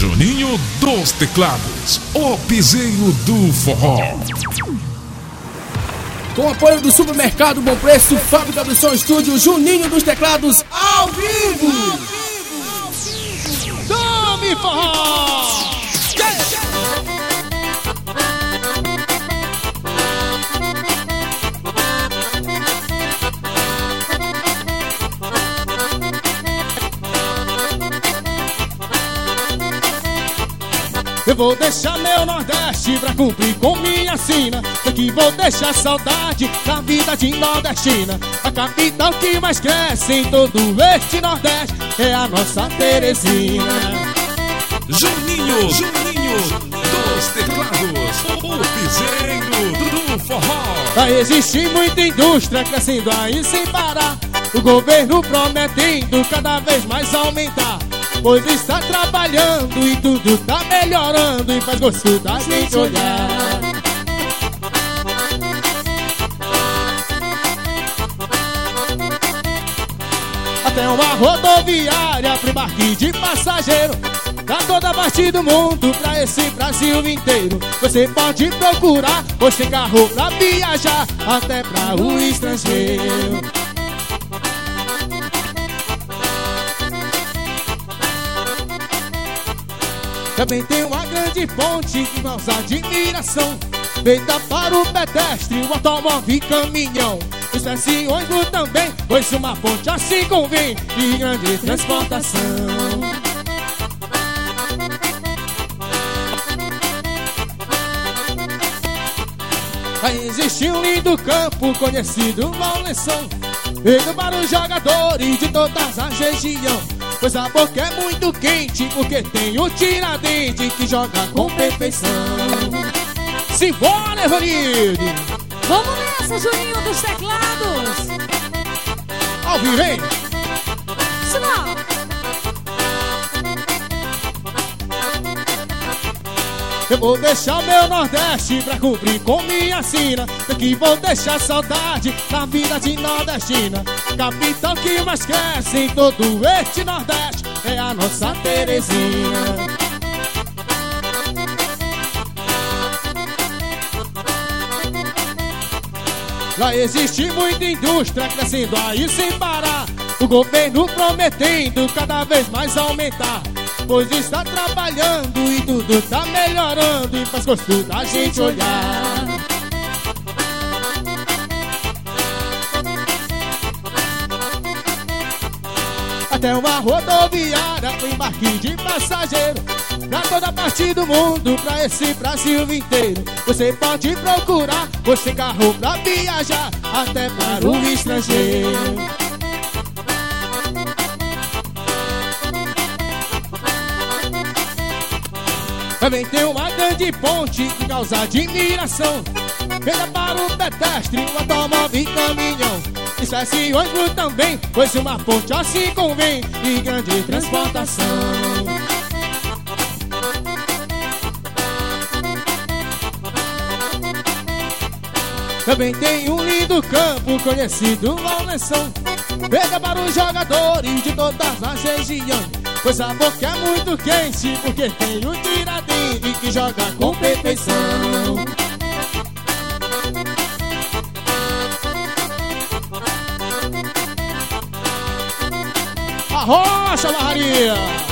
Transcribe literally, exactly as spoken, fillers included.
Juninho dos Teclados, o piseiro do forró. Com apoio do Supermercado Bom Preço, Fábrica do Som Estúdio, Juninho dos Teclados, ao vivo! Ao vivo! Tome forró! Eu vou deixar meu Nordeste pra cumprir com minha sina. Aqui vou deixar saudade da vida de nordestina. A capital que mais cresce em todo este Nordeste é a nossa Teresina. Juninho, Juninho dos Teclados, o piseiro do forró. Vai existir muita indústria crescendo aí sem parar. O governo prometendo cada vez mais aumentar, pois está trabalhando e tudo tá melhorando e faz gosto da gente olhar. Até uma rodoviária pro embarque de passageiro, pra toda parte do mundo, pra esse Brasil inteiro. Você pode procurar, pois tem carro pra viajar até pra o estrangeiro. Também tem uma grande ponte que causa admiração, feita para o pedestre, o automóvel e caminhão. Estações também, pois uma ponte assim convém, de grande transportação. Vai existir um lindo campo conhecido Valenção, feito para os jogadores de todas as regiões, pois a boca é muito quente, porque tem o Tiradentes que joga com perfeição. Simbora, Evarido! Vamos nessa, Juninho dos Teclados! Ao vivo, hein? Sinal! Eu vou deixar o meu Nordeste pra cumprir com minha sina. Daqui vou deixar saudade da vida de nordestina. A capital que mais cresce em todo este Nordeste é a nossa Teresina. Já existe muita indústria crescendo aí sem parar. O governo prometendo cada vez mais aumentar, pois está trabalhando e tudo tá melhorando e faz gosto da gente olhar. Até uma rodoviária pro embarque de passageiro, pra toda parte do mundo, pra esse Brasil inteiro. Você pode procurar, você carro pra viajar até para o estrangeiro. Também tem uma grande ponte que causa admiração, feita para o pedestre, o automóvel e caminhão. Estações também, pois uma ponte assim convém, de grande transportação. Também tem um lindo campo conhecido Valenção, feita para os jogadores de todas as regiões, pois a boca é muito quente, porque tem o Tiradentes que joga com perfeição. Arrocha, Maria!